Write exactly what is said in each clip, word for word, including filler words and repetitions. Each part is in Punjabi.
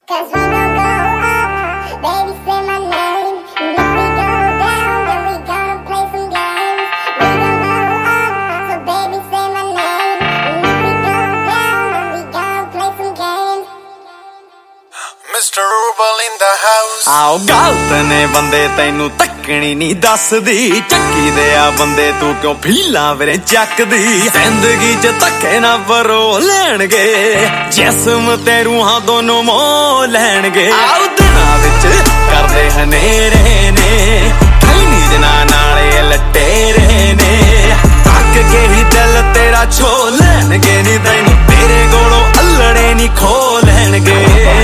Cause we gon' go up, baby say my name. And if we go down, then we gonna play some games. We gon' go up, so baby say my name. And if we go down, then we gonna play some games. Mister Rubel in the house. ਆਓ ਗਲਤ ਨੇ ਬੰਦੇ ਤੈਨੂੰ ਤੱਕਣੀ ਨਹੀਂ ਦੱਸਦੀ, ਚੱਕੀ ਦੇ ਆ ਬੰਦੇ ਤੂੰ ਕਿਉਂ ਫੀਲਾਂ ਵੀਰੇ ਚੱਕਦੀ। ਜ਼ਿੰਦਗੀ 'ਚ ਧੱਕੇ ਨਾ ਪਰੋ ਲੈਣਗੇ, ਜਿਸਮ ਤੇ ਰੂਹਾਂ ਦੋਨੋਂ ਮੋਹ ਲੈਣਗੇ। ਆਓ ਦਿਨਾਂ ਵਿੱਚ ਕਰਦੇ ਹਨੇਰੇ ਨੇ, ਕਈ ਨੀਂਦਾਂ ਨਾਲੇ ਲਟੇਰੇ ਨੇ, ਤੱਕ ਕੇ ਹੀ ਦਿਲ ਤੇਰਾ ਛੋ ਲੈਣਗੇ। ਨੀ ਤੈਨੂੰ ਤੇਰੇ ਕੋਲੋਂ ਅਲੜੇ ਨਹੀਂ ਖੋ ਲੈਣਗੇ।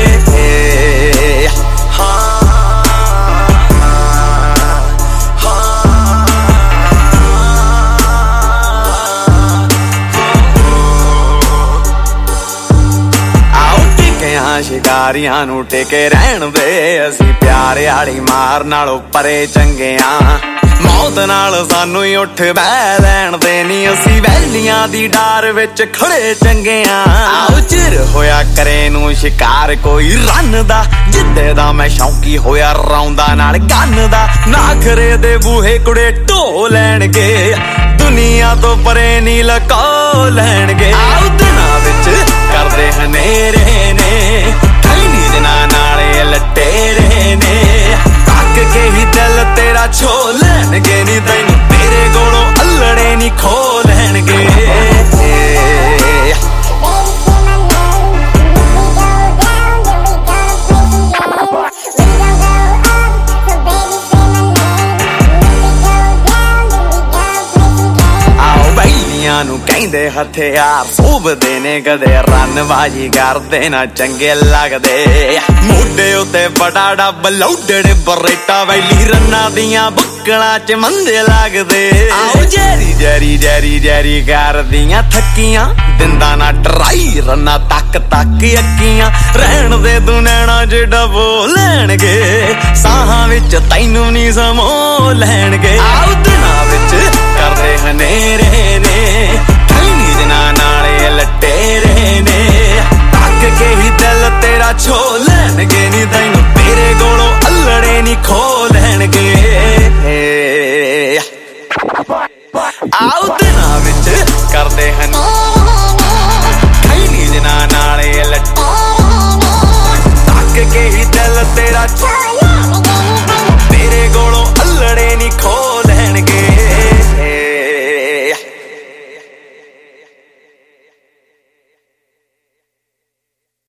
ਸ਼ਿਕਾਰੀਆਂ ਨੂੰ ਟਿਕੇ ਰਹਿਣ ਦੇ, ਅਸੀਂ ਪਿਆਰ ਵਾਲੀ ਮਾਰ ਨਾਲੋਂ ਪਰੇ ਚੰਗੇ ਆਂ। ਮੌਤ ਨਾਲ ਸਾਨੂੰ ਹੀ ਉੱਠ ਬਹਿ ਲੈਣ ਦੇ, ਨੀ ਅਸੀਂ ਵੈਲੀਆਂ ਦੀ ਡਾਰ ਵਿੱਚ ਖੜੇ ਚੰਗੇ ਆਂ। ਆਓ ਚਿਰ ਹੋਇਆ ਕਰੇ ਨੂੰ ਸ਼ਿਕਾਰ ਕੋਈ ਰੰਨ ਦਾ, ਜਿੱਦੇ ਦਾ ਮੈਂ ਸ਼ੌਂਕੀ ਹੋਇਆ ਰੌਂਦਾ ਨਾਲ ਗੰਨ ਦਾ। ਨਾਖਰੇ ਦੇ ਬੂਹੇ ਕੁੜੇ ਢੋ ਲੈਣਗੇ, ਦੁਨੀਆ ਤੋਂ ਪਰੇ ਨੀ ਲਕੋ ਲੈਣਗੇ। ਆਓ ਦਿਨਾਂ ਵਿੱਚ ਕਰਦੇ ਹਨੇਰੇ ਨੇ, ਕਈ ਨੀਂਦਾਂ ਨਾਲੇ ਲਟੇਰੇ ਨੇ, ਤੱਕ ਕੇ ਹੀ ਦਿਲ ਤੇਰਾ ਛੋ ਲੈਣਗੇ। ਨੀ ਤੈਨੂੰ ਤੇਰੇ ਕੋਲੋਂ ਅਲੜੇ ਨਹੀਂ ਖੋ ਲੈਣਗੇ। ਨੂੰ ਕਹਿੰਦੇ ਹਥਿਆਰ ਸੋਭਦੇ ਨੇ, ਕਦੇ ਰੰਨਬਾਜੀ ਕਰਦੇ ਨਾ ਚੰਗੇ ਲੱਗਦੇ। ਮੋਢੇ ਉੱਤੇ ਬੜਾ ਡੱਬ ਲੋਡਡ ਬਰੇਟਾ, ਵੈਲੀ ਰੰਨਾਂ ਦੀਆਂ ਬੁੱਕਲਾਂ 'ਚ ਮੰਦੇ ਲੱਗਦੇ। ਆਓ ਜੈਰੀ ਜੈਰੀ ਜੈਰੀ ਜੈਰੀ ਕਰਦੀਆਂ ਥੱਕੀਆਂ, ਦਿੰਦਾ ਨਾ ਟਰਾਈ ਰੰਨਾਂ ਤੱਕ ਤੱਕ ਅੱਕੀਆਂ। ਰਹਿਣ ਦੇ ਤੂੰ ਨੈਣਾ 'ਚ ਡਬੋ ਲੈਣਗੇ, ਸਾਹਾਂ ਵਿੱਚ ਤੈਨੂੰ ਨੀ ਸਮੋ ਲੈਣਗੇ। ਆਓ ਦਿਨਾਂ ਵਿੱਚ ਕਰਦੇ ਹਨੇਰੇ ਨੇ, ਕਈ ਨੀਂਦਾਂ ਨਾਲੇ ਲਟੇਰੇ ਨੇ, ਤੱਕ ਕੇ ਹੀ ਦਿਲ ਤੇਰਾ ਛੋ ਲੈਣਗੇ। ਨੀ ਤੈਨੂੰ ਤੇਰੇ ਕੋਲੋਂ ਅਲੜੇ ਨਹੀਂ ਖੋ ਲੈਣਗੇ। ਆਓ ਦਿਨਾਂ ਵਿੱਚ ਕਰਦੇ ਹਨ